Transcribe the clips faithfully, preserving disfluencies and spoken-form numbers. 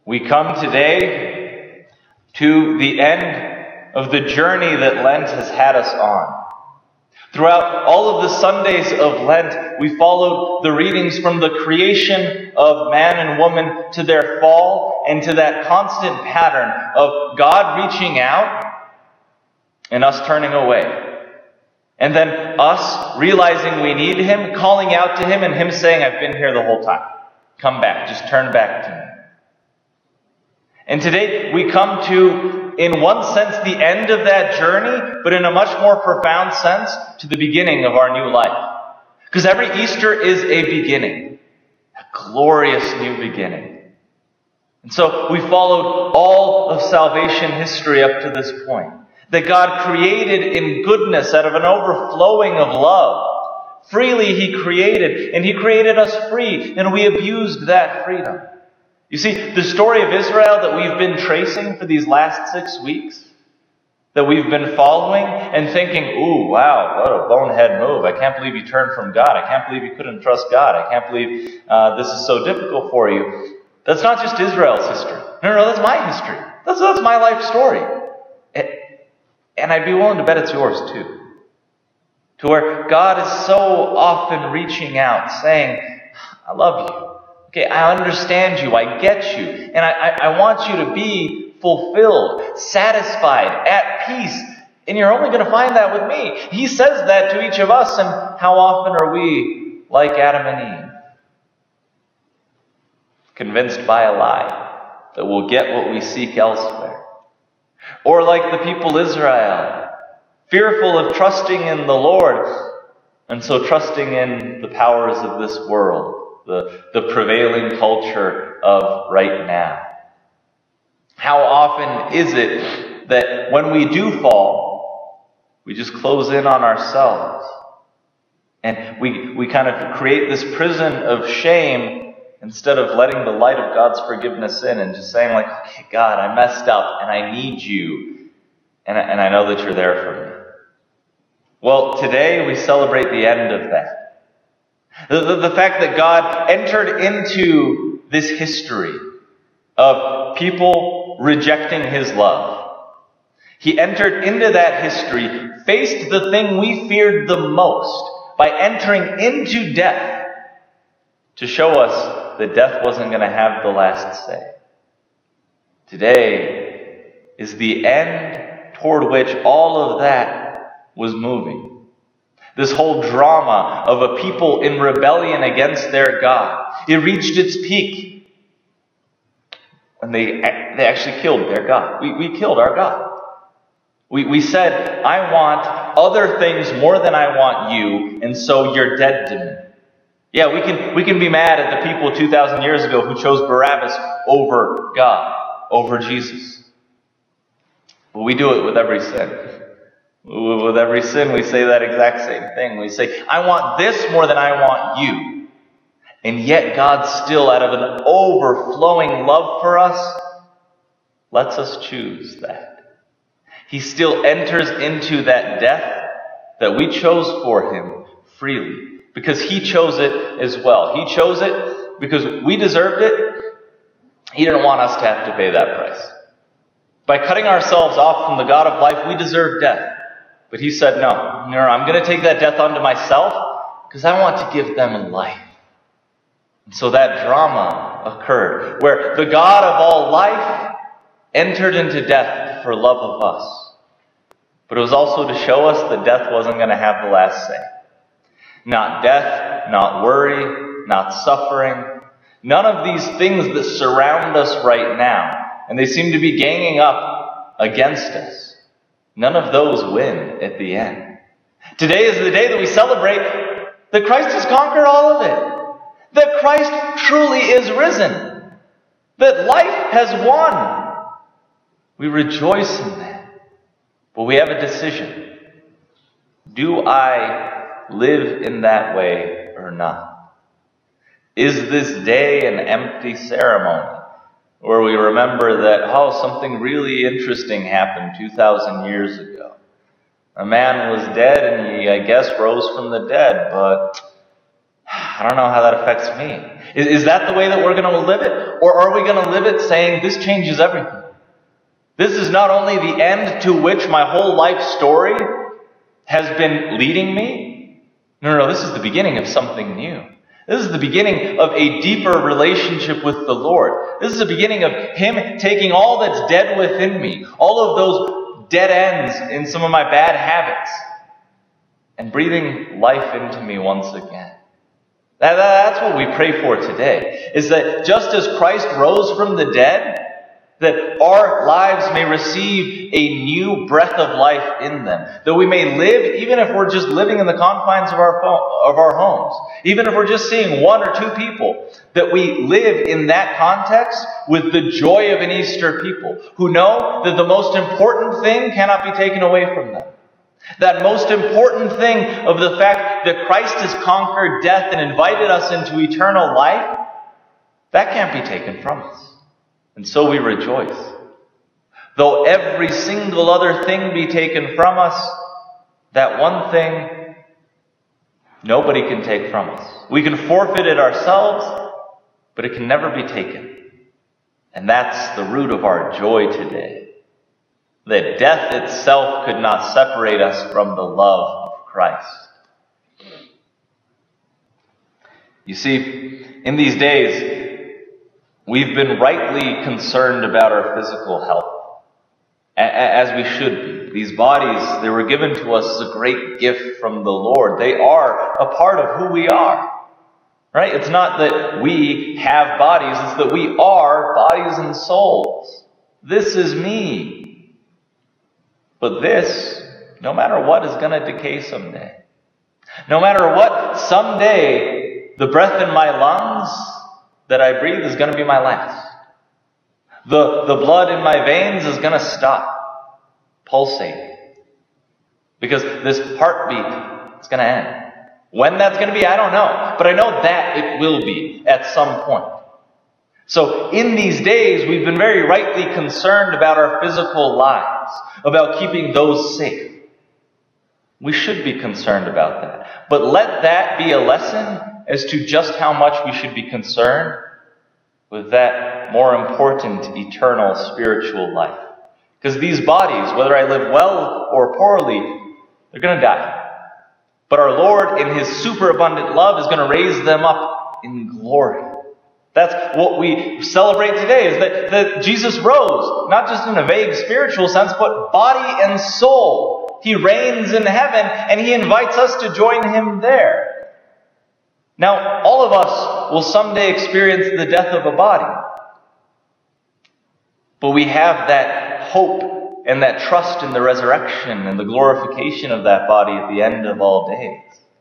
We come today to the end of the journey that Lent has had us on. Throughout all of the Sundays of Lent, we followed the readings from the creation of man and woman to their fall and to that constant pattern of God reaching out and us turning away. And then us realizing we need Him, calling out to Him, and Him saying, I've been here the whole time. Come back. Just turn back to me. And today we come to, in one sense, the end of that journey, but in a much more profound sense, to the beginning of our new life. Because every Easter is a beginning. A glorious new beginning. And so we followed all of salvation history up to this point. That God created in goodness out of an overflowing of love. Freely He created, and He created us free, and we abused that freedom. You see, the story of Israel that we've been tracing for these last six weeks, that we've been following and thinking, ooh, wow, what a bonehead move. I can't believe you turned from God. I can't believe you couldn't trust God. I can't believe uh, this is so difficult for you. That's not just Israel's history. No, no, that's my history. That's, that's my life story. And I'd be willing to bet it's yours too. To where God is so often reaching out, saying, I love you. Okay, I understand you. I get you. And I, I, I want you to be fulfilled, satisfied, at peace. And you're only going to find that with me. He says that to each of us. And how often are we like Adam and Eve? Convinced by a lie that we'll get what we seek elsewhere. Or like the people Israel, fearful of trusting in the Lord, and so trusting in the powers of this world, the, the prevailing culture of right now. How often is it that when we do fall, we just close in on ourselves, and we, we kind of create this prison of shame instead of letting the light of God's forgiveness in and just saying like, okay, God, I messed up and I need you. And I, and I know that you're there for me. Well, today we celebrate the end of that. The, the, the fact that God entered into this history of people rejecting His love. He entered into that history, faced the thing we feared the most by entering into death to show us that death wasn't going to have the last say. Today is the end toward which all of that was moving. This whole drama of a people in rebellion against their God, it reached its peak when they, they actually killed their God. We, we killed our God. We, we said, I want other things more than I want you, and so you're dead to me. Yeah, we can we can be mad at the people two thousand years ago who chose Barabbas over God, over Jesus. But we do it with every sin. With every sin, we say that exact same thing. We say, I want this more than I want you. And yet God still, out of an overflowing love for us, lets us choose that. He still enters into that death that we chose for Him freely. Because He chose it as well. He chose it because we deserved it. He didn't want us to have to pay that price. By cutting ourselves off from the God of life, we deserve death. But He said, no, no, I'm going to take that death onto myself because I want to give them life. And so that drama occurred where the God of all life entered into death for love of us. But it was also to show us that death wasn't going to have the last say. Not death, not worry, not suffering. None of these things that surround us right now, and they seem to be ganging up against us. None of those win at the end. Today is the day that we celebrate that Christ has conquered all of it. That Christ truly is risen. That life has won. We rejoice in that. But we have a decision. Do I live in that way or not? Is this day an empty ceremony where we remember that, oh, something really interesting happened two thousand years ago? A man was dead and he, I guess, rose from the dead, but I don't know how that affects me. Is, is that the way that we're going to live it? Or are we going to live it saying, this changes everything? This is not only the end to which my whole life story has been leading me. No, no, no, this is the beginning of something new. This is the beginning of a deeper relationship with the Lord. This is the beginning of Him taking all that's dead within me, all of those dead ends in some of my bad habits, and breathing life into me once again. That, that's what we pray for today, is that just as Christ rose from the dead, that our lives may receive a new breath of life in them. That we may live, even if we're just living in the confines of our phone, of our homes. Even if we're just seeing one or two people. That we live in that context with the joy of an Easter people. Who know that the most important thing cannot be taken away from them. That most important thing of the fact that Christ has conquered death and invited us into eternal life, that can't be taken from us. And so we rejoice. Though every single other thing be taken from us, that one thing nobody can take from us. We can forfeit it ourselves, but it can never be taken. And that's the root of our joy today. That death itself could not separate us from the love of Christ. You see, in these days, we've been rightly concerned about our physical health, as we should be. These bodies, they were given to us as a great gift from the Lord. They are a part of who we are. Right? It's not that we have bodies, it's that we are bodies and souls. This is me. But this, no matter what, is going to decay someday. No matter what, someday, the breath in my lungs that I breathe is going to be my last. The, the blood in my veins is going to stop pulsating. Because this heartbeat is going to end. When that's going to be, I don't know. But I know that it will be at some point. So in these days, we've been very rightly concerned about our physical lives, about keeping those safe. We should be concerned about that. But let that be a lesson as to just how much we should be concerned with that more important eternal spiritual life. Because these bodies, whether I live well or poorly, they're going to die. But our Lord, in His superabundant love, is going to raise them up in glory. That's what we celebrate today, is that, that Jesus rose, not just in a vague spiritual sense, but body and soul. He reigns in heaven, and He invites us to join Him there. Now, all of us will someday experience the death of a body. But we have that hope and that trust in the resurrection and the glorification of that body at the end of all days.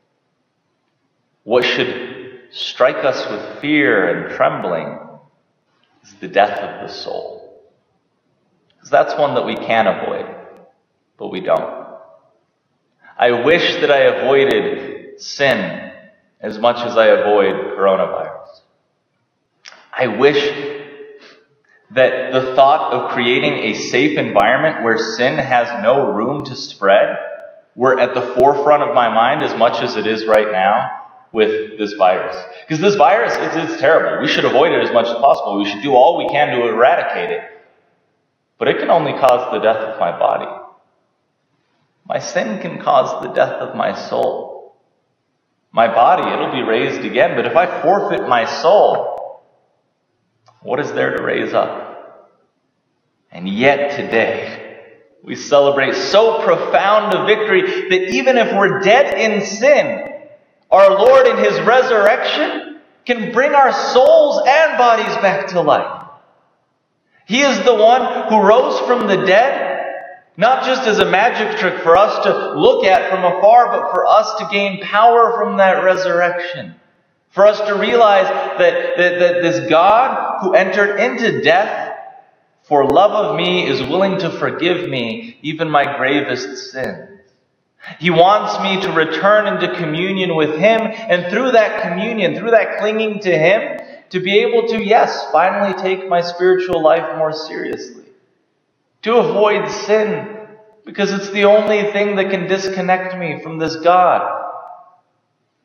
What should strike us with fear and trembling is the death of the soul. Because that's one that we can avoid, but we don't. I wish that I avoided sin as much as I avoid coronavirus. I wish that the thought of creating a safe environment where sin has no room to spread were at the forefront of my mind as much as it is right now with this virus. Because this virus, it's, it's terrible. We should avoid it as much as possible. We should do all we can to eradicate it. But it can only cause the death of my body. My sin can cause the death of my soul. My body, it'll be raised again. But if I forfeit my soul, what is there to raise up? And yet today, we celebrate so profound a victory that even if we're dead in sin, our Lord in His resurrection can bring our souls and bodies back to life. He is the one who rose from the dead, not just as a magic trick for us to look at from afar, but for us to gain power from that resurrection. For us to realize that, that, that this God who entered into death for love of me is willing to forgive me even my gravest sins. He wants me to return into communion with Him, and through that communion, through that clinging to Him, to be able to, yes, finally take my spiritual life more seriously. To avoid sin, because it's the only thing that can disconnect me from this God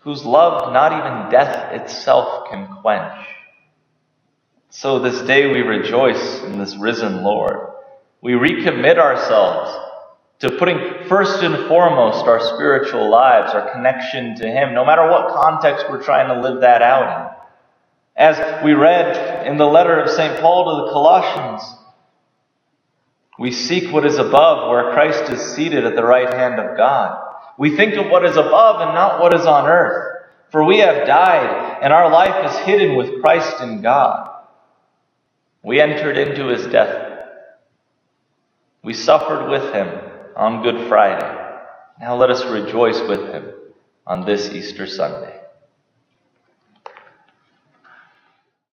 whose love not even death itself can quench. So this day we rejoice in this risen Lord. We recommit ourselves to putting first and foremost our spiritual lives, our connection to Him, no matter what context we're trying to live that out in. As we read in the letter of Saint Paul to the Colossians, we seek what is above, where Christ is seated at the right hand of God. We think of what is above and not what is on earth. For we have died, and our life is hidden with Christ in God. We entered into His death. We suffered with Him on Good Friday. Now let us rejoice with Him on this Easter Sunday.